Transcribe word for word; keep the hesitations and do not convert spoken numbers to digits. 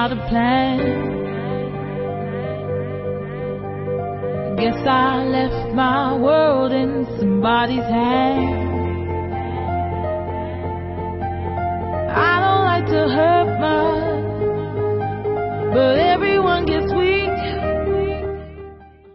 without a plan. Guess I left my world in somebody's hands.